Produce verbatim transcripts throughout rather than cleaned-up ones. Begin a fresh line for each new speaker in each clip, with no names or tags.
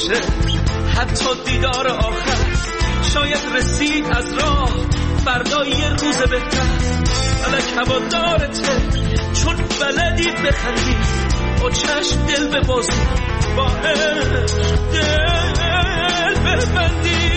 باشه، حتی دیدار آخر شاید رسید از راه، فردا یه روز بهتر. فلک هوادارته چون بلدی بخندی، با چشم دل ببازی، با عشق دل ببندی.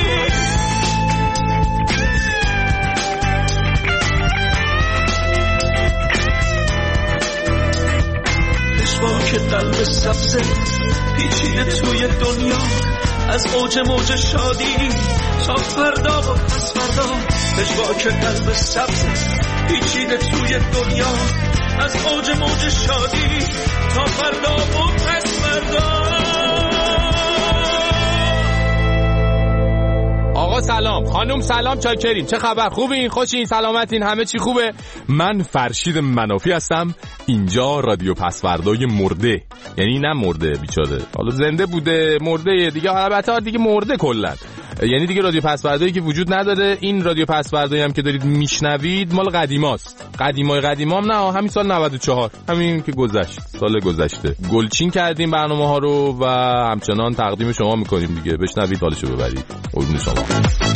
که قلب سبزه پیچیده توی دنیا، از اوج موج شادی تا فردا و پس فردا. پژواک قلب سبزه پیچیده توی دنیا، از اوج موج شادی تا فردا و پس فردا.
آقا سلام، خانم سلام، چاکرین، چه خبر؟ خوبین؟ خوشین؟ سلامتین؟ همه چی خوبه؟ من فرشید منافی هستم. اینجا رادیو پسوردای مرده، یعنی نه مرده بیچاره، حالا زنده بوده مرده دیگه، البته دیگه مرده کلا، یعنی دیگه رادیو پسوردایی که وجود نداره. این رادیو پسوردایی هم که دارید میشنوید مال قدیماست، قدیمای قدیمام نه، همین سال نود و چهار، همین که گذشت، سال گذشته گلچین کردیم برنامه ها رو و همچنان تقدیم شما میکنیم دیگه. بشنوید حالشو ببرید. قربون شما.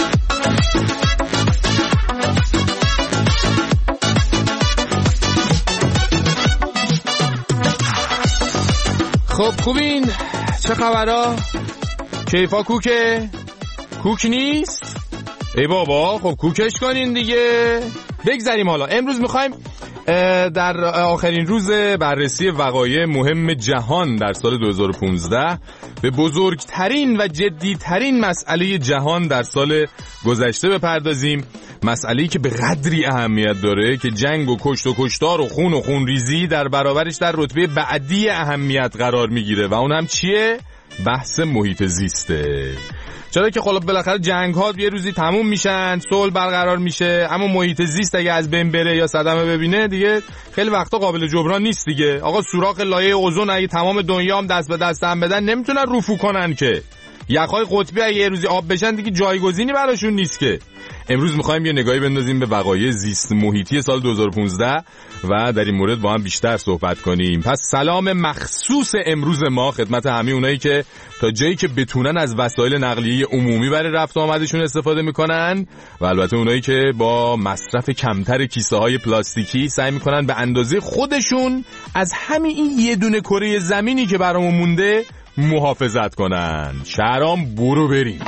خب خوبین؟ چه خبرها؟ کیفا کوکه؟ کوک نیست؟ ای بابا خب کوکش کنین دیگه. بگذاریم حالا. امروز میخوایم در آخرین روز بررسی وقایع مهم جهان در سال دو هزار و پانزده به بزرگترین و جدیترین مسئله جهان در سال گذشته بپردازیم. مسئله‌ای که به قدری اهمیت داره که جنگ و کشت و کشتار و خون و خونریزی در برابرش در رتبه بعدی اهمیت قرار میگیره و اون هم چیه؟ بحث محیط زیسته. چرا که خب بالاخره جنگ ها یه روزی تموم میشن، صلح برقرار میشه، اما محیط زیست اگه از بین بره یا صدمه ببینه دیگه خیلی وقتا قابل جبران نیست دیگه. آقا سوراخ لایه اوزون اگه تمام دنیا هم دست به دست هم بدن نمیتونن رفو کنن که. یخهای قطبی اگه یه روزی آب بشن دیگه جایگزینی براشون نیست که. امروز میخوایم یه نگاهی بندازیم به وقایع زیست محیطی سال دو هزار و پانزده و در این مورد با هم بیشتر صحبت کنیم. پس سلام مخصوص امروز ما خدمت همه اونایی که تا جایی که بتونن از وسایل نقلیه عمومی برای رفت و آمدشون استفاده میکنن و البته اونایی که با مصرف کمتر کیسه های پلاستیکی سعی میکنن به اندازه خودشون از همین این یه دونه کره زمینی که برامون مونده محافظت کنن. شهرام برو بریم.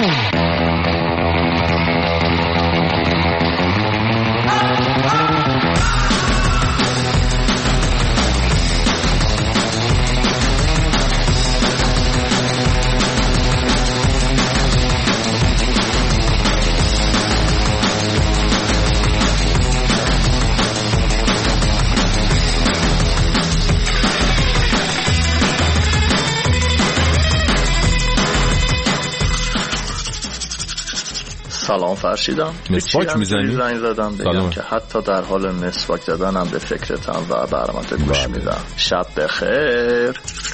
سلام فرشیدم.
مسواک میزنی؟
زنگ زدم بگم که حتی در حال مسواک زدنم به فکرتم و برامت گوش میدم. شب بخیر.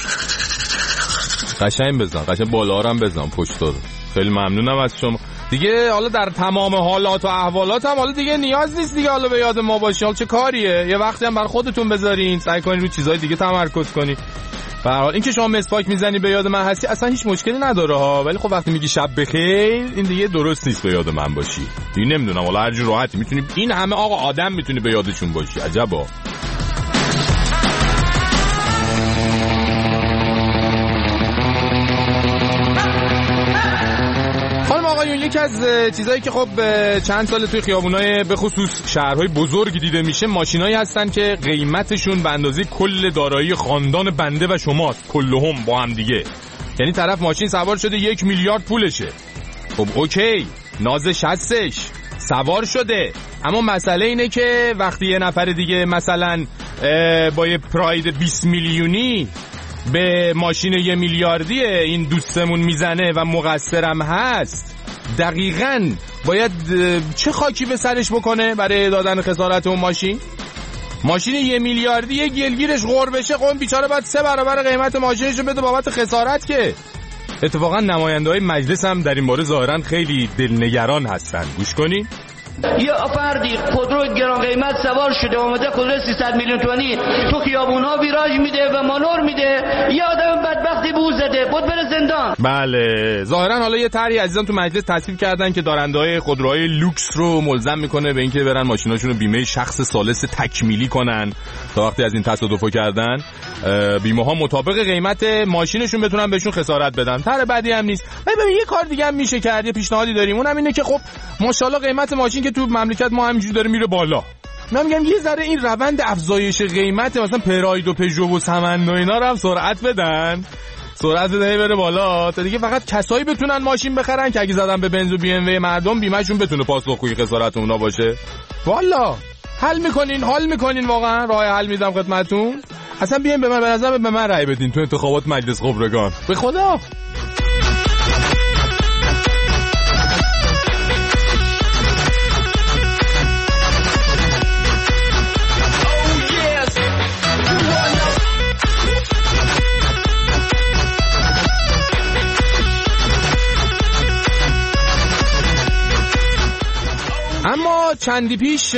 قشنگ بزن، قشنگ بالا هم بزن پشت رو. خیلی ممنونم از شما. دیگه حالا در تمام حالات و احوالات هم حالا دیگه نیاز نیست دیگه حالا به یاد ما باشی. حالا چه کاریه؟ یه وقتی هم بر خودتون بذارین، سعی کنین رو چیزای دیگه تمرکز کنین. به هر حال این که شما مسواک میزنی به یاد من هستی اصلا هیچ مشکلی نداره ها، ولی خب وقتی میگی شب بخیر این دیگه درست نیست به یاد من باشی. دیگه نمیدونم حالا هر جور راحتی میتونی، این همه آقا آدم میتونی به یادشون باشی. عجبا. خانم آقایون، یکی از چیزایی که خب چند سال توی خیابونای به خصوص شهرهای بزرگ دیده میشه ماشینایی هستن که قیمتشون به اندازه کل دارایی خاندان بنده و شماست، کلهم با هم دیگه. یعنی طرف ماشین سوار شده یک میلیارد پولشه. خب اوکی، نازش هستش، سوار شده، اما مسئله اینه که وقتی یه نفر دیگه مثلا با یه پراید بیست میلیونی به ماشین یه میلیاردی این دوستمون میزنه و مقصرم هست، دقیقاً باید چه خاکی به سرش بکنه برای دادن خسارت اون ماشین؟ ماشین یه میلیاردی یه گلگیرش غور بشه، قوم بیچاره باید سه برابر قیمت ماشینش رو بده بابت خسارت که. اتفاقا نماینده‌های مجلس هم در این باره ظاهراً خیلی دلنگران هستن. گوش کنین.
یه فردی خودرو گران قیمت سوار شده اومده خودرو سیصد میلیون تومانی تو خیابونا ویراژ میده و مانور میده، یه آدم بدبختی بو زده بود بره زندان.
بله ظاهرا حالا یه طرحی عزیزان تو مجلس تصویب کردن که دارنده‌های خودروهای لوکس رو ملزم میکنه به اینکه برن ماشیناشون رو بیمه شخص ثالث تکمیلی کنن تا وقتی از این تصادفو کردن بیمه ها مطابق قیمت ماشینشون بتونن بهشون خسارت بدن. طرح بعدی هم نیست. ببین یه کار دیگه هم میشه کرد، یه پیشنهادی داریم، اونم اینه که خب ماشاءالله قیمت ماشین که تو مملکت ما همینجوری داره میره بالا، من میگم یه ذره این روند افزایش قیمت مثلا پراید و پژو و سمن و اینا رو هم سرعت بدن، سرعت بده بره بالا تا دیگه فقط کسایی بتونن ماشین بخرن که اگه زدن به بنز و بی ام وی مردم بیمهشون بتونه پاسخگوی خسارت اونا باشه. والا حل میکنین، حال میکنین، واقعا راه حل میدم خدمتتون. اصلا بیاین به من به نظر به من رأی بدین تو انتخابات مجلس خبرگان. به خدا اما چندی پیش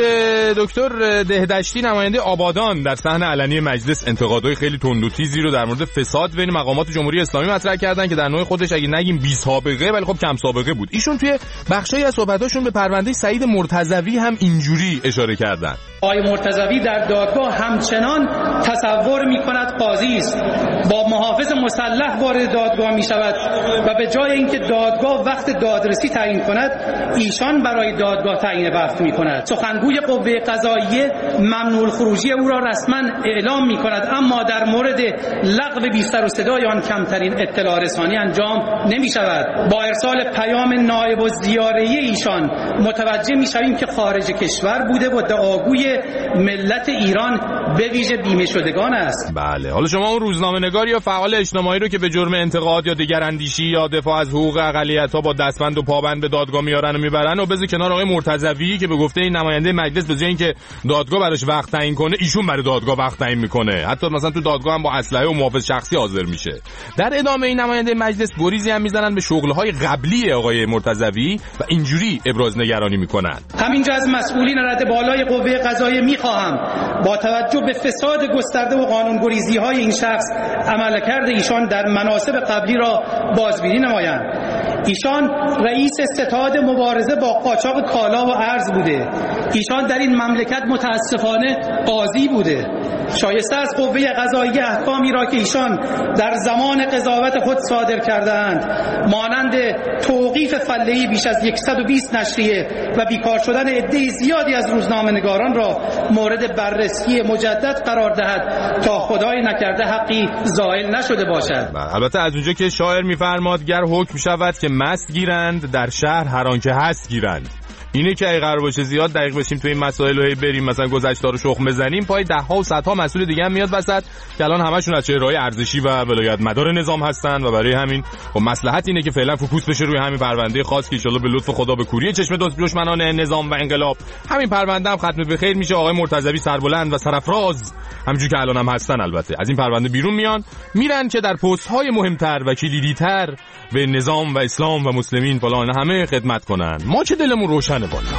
دکتر دهدشتی نماینده آبادان در صحن علنی مجلس انتقادهای خیلی تند و تیزی رو در مورد فساد بین مقامات جمهوری اسلامی مطرح کردن که در نوع خودش اگه نگیم بی سابقه ولی خب کم سابقه بود. ایشون توی بخشی از صحبتاشون به پرونده سعید مرتضوی هم اینجوری اشاره کردن.
آقای مرتضوی در دادگاه همچنان تصور می‌کند قاضی است، با محافظ مسلح وارد دادگاه می‌شود و به جای اینکه دادگاه وقت دادرسی تعیین کند ایشان برای دادگاه تعیین وقت می‌کند. سخنگوی قوه قضاییه ممنوع الخروجی او را رسما اعلام می‌کند، اما در مورد لغو بی سر و صدای آن کمترین اطلاع رسانی انجام نمی‌شود. با ارسال پیام نایب الزیاره‌ای ایشان متوجه می‌شویم که خارج کشور بوده و دعاگوی ملت ایران به ویژه بیمه شدگان است.
بله حالا شما اون روزنامه‌نگار یا فعال اجتماعی رو که به جرم انتقاد یا دگراندیشی یا دفاع از حقوق اقلیت‌ها با دستبند و پابند به دادگاه میارن و میبرن و بذار کنار آقای مرتضوی که به گفته این نماینده مجلس به جای اینکه دادگاه براش وقت تعیین کنه ایشون برای دادگاه وقت تعیین میکنه، حتی مثلا تو دادگاه هم با اسلحه و محافظ شخصی حاضر میشه. در ادامه این نماینده مجلس گریزی هم میزنن به شغل‌های قبلی آقای مرتضوی و اینجوری ابراز نگرانی میکنن.
همینجا از مسئولین رده بالای قوه قضاییه میخواهم با توجه به فساد گسترده و قانون‌گریزی‌های این شخص عملکرد ایشان در مناصب قبلی را بازبینی نمایند. ایشان رئیس ستاد مبارزه با قاچاق کالا و ارز بوده. ایشان در این مملکت متاسفانه قاضی بوده. شایسته از قوه قضاییه احکامی را که ایشان در زمان قضاوت خود صادر کردند مانند توقیف فله‌ای بیش از صد و بیست نشریه و بیکار شدن عده زیادی از روزنامه‌نگاران را مورد بررسی مجدد قرار دهد تا خدای نکرده حقی زائل نشده باشد.
البته از اونجا که شاعر می‌فرماد گر حکم شود که مست گیرند در شهر هر آنکه هست گیرند. اینه که اگه قرار باشه زیاد دقیق بشیم تو این مسائل و بریم مثلا گذشته رو شخم بزنیم پای ده ها و صدها مسئول دیگه هم میاد وسط که الان همشون از چهره‌های ارزشی و ولایت مدار نظام هستن و برای همین خب مصلحت اینه که فعلا فوکوس بشه روی همین پرونده خاص که ان شاءالله به لطف خدا به کوری چشم دشمنان نظام و انقلاب همین پرونده هم ختم به خیر میشه. آقای مرتضوی سربلند و سرفراز همونجوری که الان هم هستن البته از این پرونده بیرون میان میرن که در پست‌های مهمتر و کلیدی‌تر به نظام و اسلام و مسلمین فلان همه خدمت کنن. ما که دلمون روشنه والا.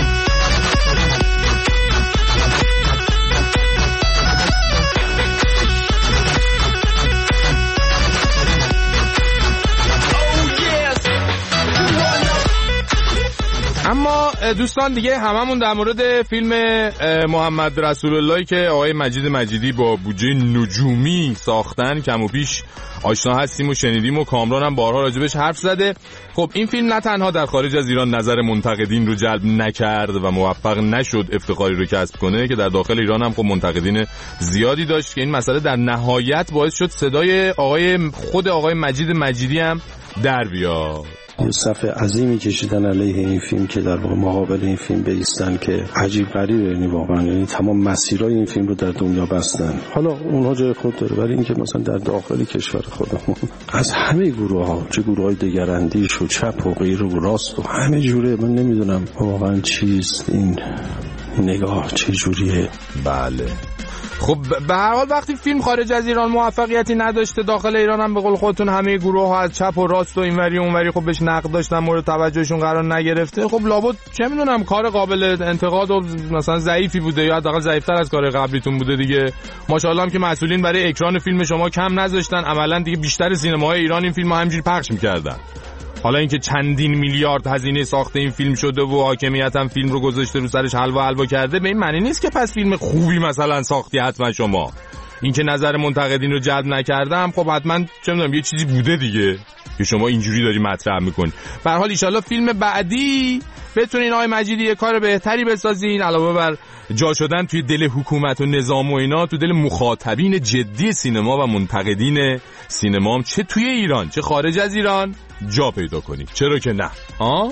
اما دوستان دیگه هممون در مورد فیلم محمد رسول اللهی که آقای مجید مجیدی با بودجه نجومی ساختن کم و بیش آشنا هستیم و شنیدیم و کامران هم بارها راجبش حرف زده. خب این فیلم نه تنها در خارج از ایران نظر منتقدین رو جلب نکرد و موفق نشد افتخاری رو کسب کنه که در داخل ایران هم خب منتقدین زیادی داشت که این مسئله در نهایت باعث شد صدای آقای خود آقای مجید مجیدی هم در بیاد.
یه صفحه عظیمی کشیدن علیه این فیلم که در واقع مقابل این فیلم بایستن که عجیب غریبه، یعنی واقعا یعنی تمام مسیرهای این فیلم رو در دنیا بستن. حالا اونها جای خود داره ولی اینکه مثلا در داخل کشور خودمون از همه گروه‌ها چه گروه‌های دگراندیش و چپ و غیر و راست و همه جوره من نمیدونم واقعا چیست این نگاه چه جوریه.
بله خب به هر حال وقتی فیلم خارج از ایران موفقیتی نداشته، داخل ایران هم به قول خودتون همه گروه ها از چپ و راست و اینوری و اونوری خب بهش نقد داشتن، مورد توجهشون قرار نگرفته، خب لابد چه میدونم کار قابل انتقاد و مثلا ضعیفی بوده یا حداقل ضعیف‌تر از کار قبلیتون بوده دیگه. ماشاءالله هم که مسئولین برای اکران فیلم شما کم نذاشتن، عملاً دیگه بیشتر سینماهای ایران این فیلمو همینجوری پخش می‌کردن. حالا اینکه چندین میلیارد هزینه ساخت این فیلم شده و حاکمیت هم فیلم رو گذاشته رو سرش حلوا حلوا کرده، به این معنی نیست که پس فیلم خوبی مثلا ساختی حتما شما. این که نظر منتقدین رو جلب نکردم، خب حتما چه می‌دونم یه چیزی بوده دیگه که شما اینجوری داری مطرح می‌کنی. به هر حال ان شاءالله فیلم بعدی بتونین آقای مجیدی یه کار بهتری بسازین، علاوه بر جا شدن توی دل حکومت و نظام و اینا، تو دل مخاطبین جدی سینما و منتقدین سینما هم چه توی ایران چه خارج از ایران جا پیدا کنید. چرا که نه؟ آه؟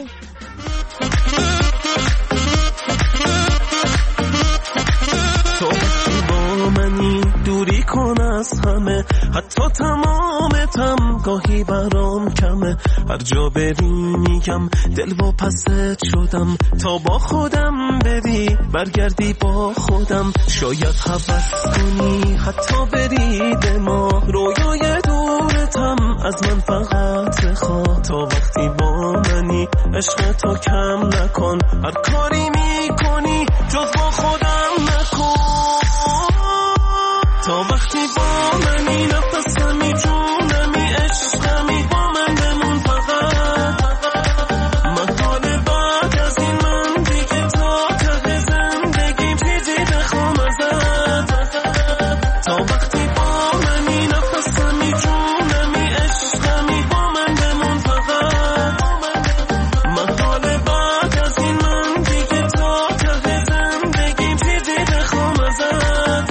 تو با منی دوری کن از همه، حتی تمامتم گاهی برام کمه، هر جا بری میگم دل و پست شدم، تا با خودم بری برگردی با خودم، شاید هوس کنی حتی بری به ما، رویای دورتم از من فقط خواه، تا وقتی با منی عشق تو کم نکن، هر کاری میکنی جز با خودم نکن، تا وقتی با منی نفسمی جونمی عشقمی با من بمون فقط، من حال بعد از این من دیگه تا ته زندگیم چیزی بخوام ازت، تا وقتی با منی نفسمی جونمی عشقمی با من بمون فقط، من حال بعد از این من دیگه تا ته زندگیم چیزی بخوام ازت.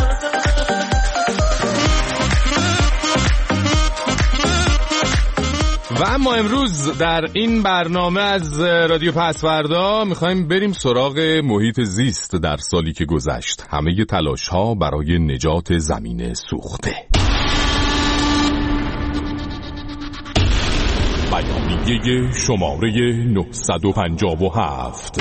و اما امروز در این برنامه از رادیو پسوردا میخوایم بریم سراغ محیط زیست در سالی که گذشت، همه تلاش ها برای نجات زمین سوخته. بیانیه شماره نهصد و پنجاه و هفت.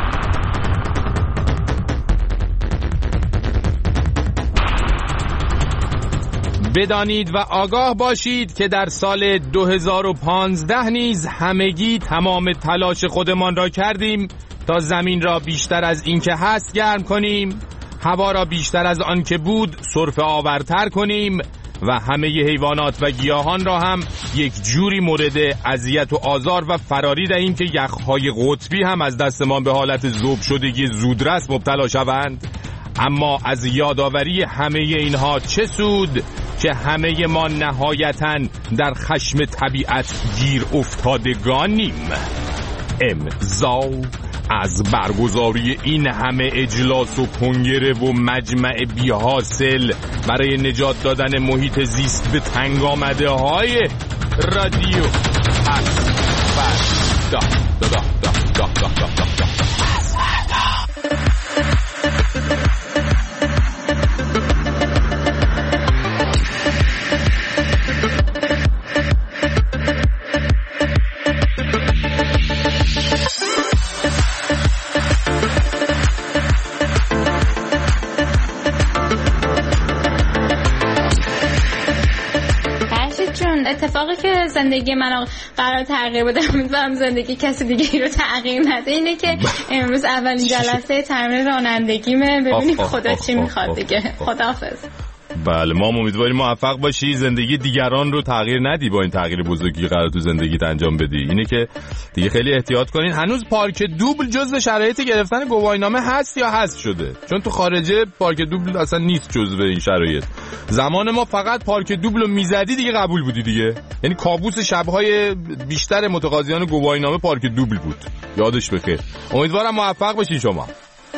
بدانید و آگاه باشید که در سال دو هزار و پانزده نیز همگی تمام تلاش خودمان را کردیم تا زمین را بیشتر از این که هست گرم کنیم، هوا را بیشتر از آن که بود سرفه آورتر کنیم و همه حیوانات و گیاهان را هم یک جوری مورد اذیت و آزار و فراری دهیم که یخهای قطبی هم از دستمان به حالت ذوب شدگی زودرس مبتلا شوند. اما از یادآوری همه اینها چه سود که همه ما نهایتاً در خشم طبیعت گیر افتادگانیم. امضا از برگزاری این همه اجلاس و کنگره و مجمع بی حاصل برای نجات دادن محیط زیست به تنگ آمده های رادیو پسوردا. دا دا دا دا دا دا دا دا.
اتفاقی که زندگی من قرار تغییر بده، امیدوارم زندگی کسی دیگه رو تغییر نده، اینه که امروز اولین جلسه تمرین رانندگیمه، ببینیم خدا چی میخواد دیگه. خداحافظ.
بله ما امیدواریم موفق باشی، زندگی دیگران رو تغییر ندی با این تغییر بزرگی قرار تو زندگیت انجام بدی. اینه که دیگه خیلی احتیاط کنین. هنوز پارک دوبل جزو شرایط گرفتن گواهینامه هست یا حذف شده؟ چون تو خارجه پارک دوبل اصلا نیست جزو این شرایط. زمان ما فقط پارک دوبل رو میزدی دیگه قبول بودی دیگه، یعنی کابوس شب‌های بیشتر متقاضیان گواهینامه پارک دوبل بود. یادش بخیر. امیدوارم موفق باشین شما.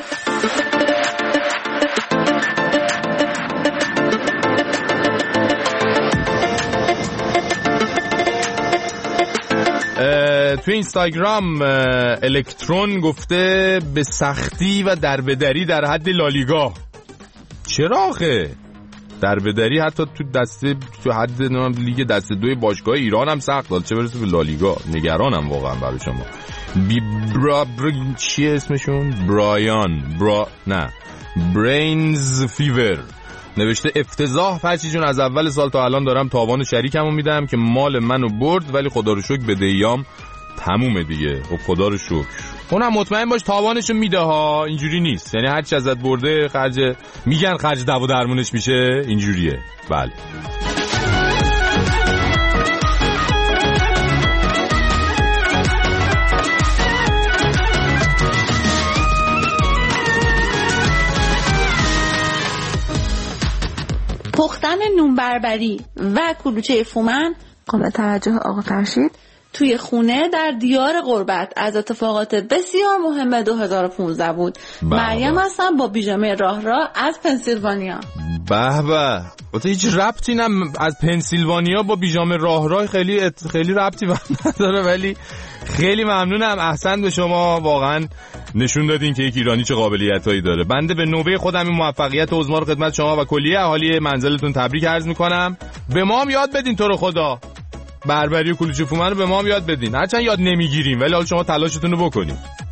تو اینستاگرام الکترون گفته به سختی و دربدری در حد لالیگا. چرا آخه؟ دربدری حتی تو دسته تو حد لیگ دسته دوی باشگاه ایران هم سخت داد، چه برسه به لالیگا. نگرانم واقعا برای شما. بی برا بر... چیه اسمشون؟ برایان برا نه برینز فیور نوشته افتضاح فرشی جون، از اول سال تا الان دارم تاوان شریکمو میدم که مال منو برد، ولی خدا رو شکر بدهیام تمومه دیگه. خب خدا رو شکر. اونم مطمئن باش تاوانشو میده ها، اینجوری نیست. یعنی هر چی ازت برده خرج، میگن خرج دوا درمونش میشه، اینجوریه. بله.
پختن نون بربری و کلوچه فومن قابل توجه آقا فرشید توی خونه در دیار غربت از اتفاقات بسیار مهم دو هزار و پانزده بود. مریم هستم با بیژامه راه راه از پنسیلوانیا.
به به، البته هیچ ربطی نم از پنسیلوانیا با بیژامه راه راه خیلی ات... خیلی ربطی نداره، ولی خیلی ممنونم، احسن به شما، واقعا نشون دادین که یک ایرانی چه قابلیتایی داره. بنده به نوبه خودم این موفقیت عظما رو خدمت شما و کلیه اهالی منزلتون تبریک عرض میکنم. به ما هم یاد بدین تو رو خدا، بربری و کلوچه فومن رو به ما هم یاد بدین، هرچند یاد نمیگیریم ولی حالا شما تلاشتون رو بکنین.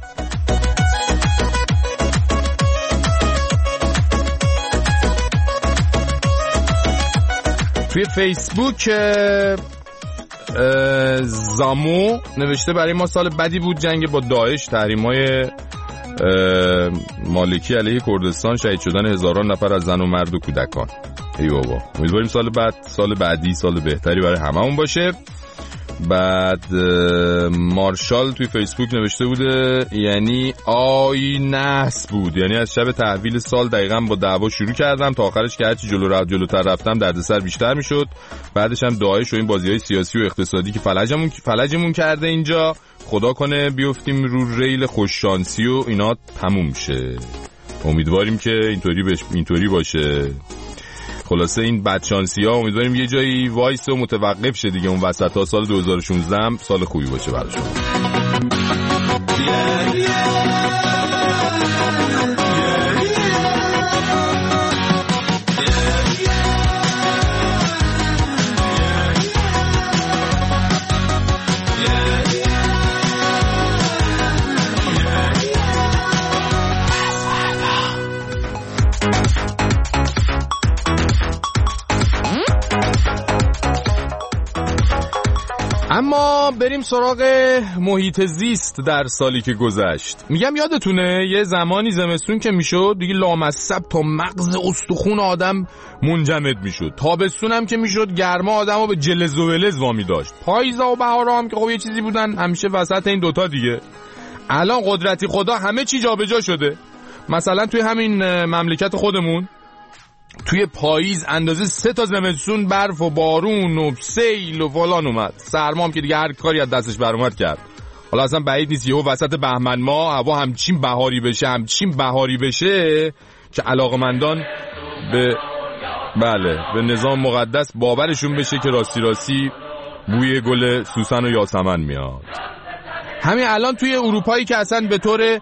توی فیسبوک زامو نوشته برای ما سال بدی بود، جنگ با داعش، تحریم‌های مالکی علیه کردستان، شهید شدن هزاران نفر از زن و مرد و کودکان. ای بابا، امیدواریم سال بعد سال بعدی سال بهتری برای هممون باشه. بعد مارشال توی فیسبوک نوشته بوده یعنی آی نحس بود، یعنی از شب تحویل سال دقیقاً با دعوا شروع کردم تا آخرش که هرچی جلو رفت جلوتر رفتم دردسر بیشتر میشد. بعدش هم داعش و این بازی‌های سیاسی و اقتصادی که فلجمون فلجمون کرده اینجا، خدا کنه بیفتیم رو ریل خوششانسی و اینا تموم شه. امیدواریم که اینطوری بش... اینطوری باشه. خلاصه این بدشانسی ها امیدواریم یه جایی وایس و متوقف شه دیگه، اون وسط ها سال دو هزار و شانزده هم سال خوبی باشه برای شما. اما بریم سراغ محیط زیست در سالی که گذشت. میگم یادتونه یه زمانی زمستون که میشد دیگه لامصب تا مغز استخون آدم منجمد میشد، تابستون هم که میشد گرما آدمو به جلز و ولز وامی داشت، پاییزا و بهارا هم که خب یه چیزی بودن همیشه وسط این دوتا دیگه. الان قدرتی خدا همه چی جابجا شده. مثلا توی همین مملکت خودمون توی پاییز اندازه سه تا زمستون برف و بارون و سیل و فلان اومد، سرما هم که دیگه هر کاری از دستش بر اومد کرد. حالا اصلا بعید نیست یهو وسط بهمن ماه هوا همچین بهاری بشه همچین بهاری بشه که علاقمندان به بله به نظام مقدس باورشون بشه که راستی راستی بوی گل سوسن و یاسمن میاد. همین الان توی اروپایی که اصلا به طور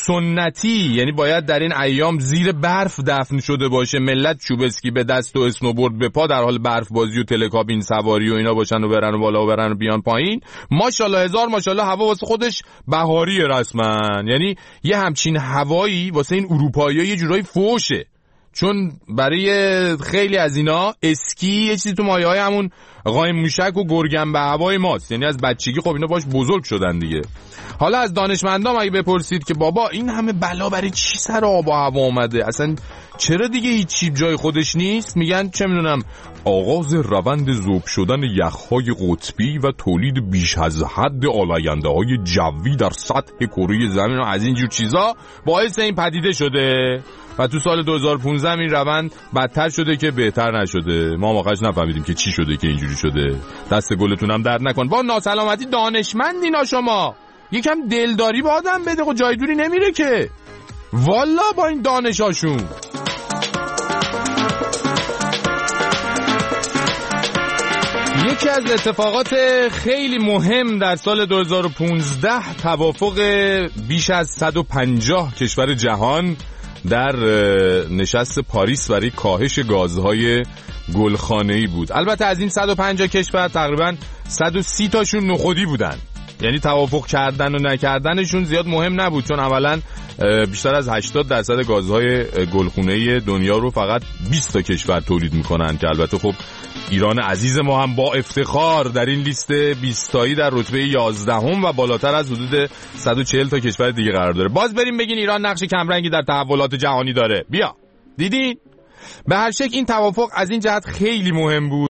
سنتی یعنی باید در این ایام زیر برف دفن شده باشه، ملت چوب اسکی به دست و اسنوبورد به پا در حال برف بازی و تلکابین سواری و اینا باشن و برن و بالا و برن و بیان پایین، ماشاءالله هزار ماشاءالله هوا واسه خودش بهاری رسما. یعنی یه همچین هوایی واسه این اروپایی‌ها یه جورایی فوشه، چون برای خیلی از اینا اسکی یه چیزی تو مایه‌های همون قایم موشک و گرگن به هوای ماست، یعنی از بچگی خب اینا باش بزرگ شدن دیگه. حالا از دانشمندان اگه بپرسید که بابا این همه بلا برای چی سر آب و هوا اومده، اصلا چرا دیگه هیچی جای خودش نیست، میگن چه میدونم آغاز روند ذوب شدن یخ‌های قطبی و تولید بیش از حد آلاینده‌های جوی در سطح کره زمین و از این جور چیزا باعث این پدیده شده و تو سال دو هزار و پانزده این روند بدتر شده که بهتر نشده. ما واقعاش نفهمیدیم که چی شده که اینجوری شده. دست گلتون هم درد نکن. با ناسلامتی دانشمندینا شما یکم دلداری با آدم بده و جای دوری نمیره که والا با این دانشاشون. یکی از اتفاقات خیلی مهم در سال دو هزار و پانزده توافق بیش از صد و پنجاه کشور جهان در نشست پاریس برای کاهش گازهای گلخانه‌ای بود. البته از این صد و پنجاه کشور تقریباً صد و سی تاشون نخودی بودن، یعنی توافق کردن و نکردنشون زیاد مهم نبود، چون اولا بیشتر از هشتاد درصد گازهای گلخونه دنیا رو فقط بیست تا کشور تولید میکنن که البته خب ایران عزیز ما هم با افتخار در این لیست بیست تایی در رتبه یازدهم و بالاتر از حدود صد و چهل تا کشور دیگه قرار داره. باز بریم بگین ایران نقش کمرنگی در تحولات جهانی داره. بیا دیدین؟ به هر شکل این توافق از این جهت خیلی مهم بود